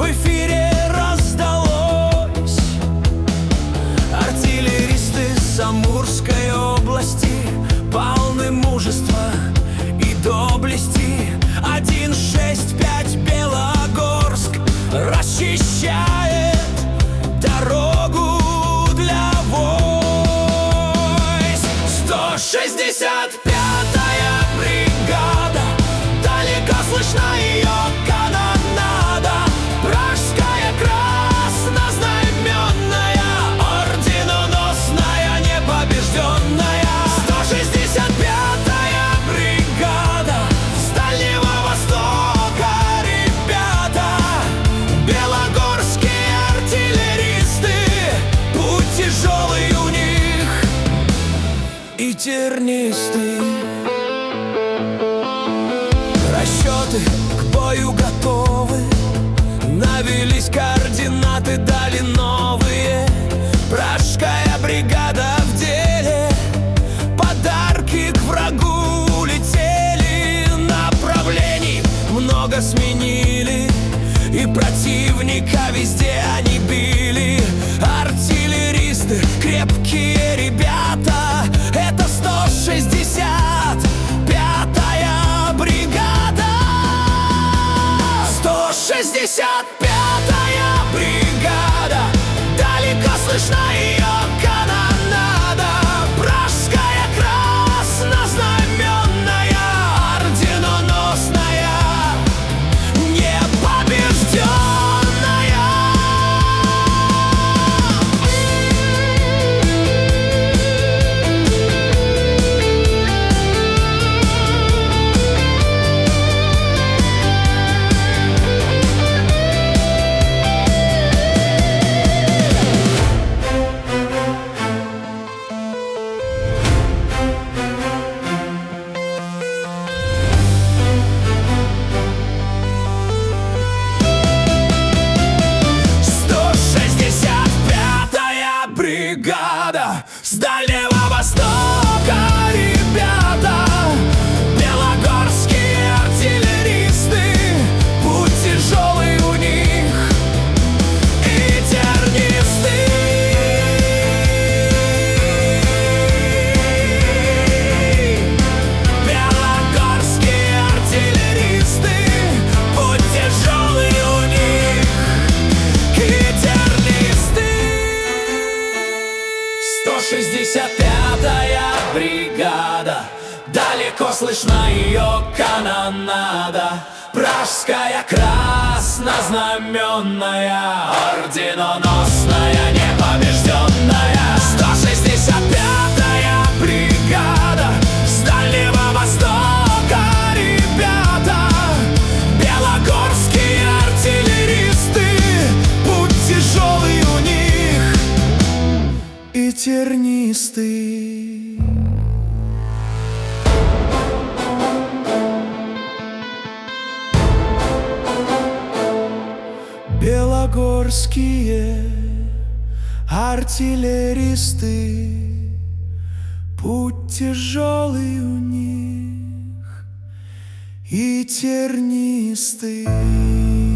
в эфире раздалось. Артиллеристы Амурской области полны мужества и доблести. 165 Белогорск расчищает дорогу для войск. 165-я бригада, далеко слышна ее канонада. Пражская краснознаменная, орденоносная, непобежденная. 165-я бригада с Дальнего Востока, ребята. Белогорские артиллеристы, путь тяжелый у них и тернистый. Расчеты к бою готовы, навелись координаты, дали новые. Пражская бригада в деле, подарки к врагу летели. Направлений много сменили, и противника везде они били. Артиллеристы крепкие ребята, это 165-я бригада. 165-я бригада, далеко слышна ее канонада. Пражская краснознаменная, орденоносная, непобежденная. Бригада с Дальнего Востока, ребята. Белогорские артиллеристы, путь тяжелый у них и тернистый. Белогорские артиллеристы, путь тяжелый у них и тернистый. 165-я бригада, далеко слышна ее канонада. Пражская краснознаменная, орденоносная, непобежденная. 165-я бригада с Дальнего Востока, ребята. Белогорские артиллеристы, путь тяжелый у них и тернистый. Белогорские артиллеристы, путь тяжелый у них и тернистый.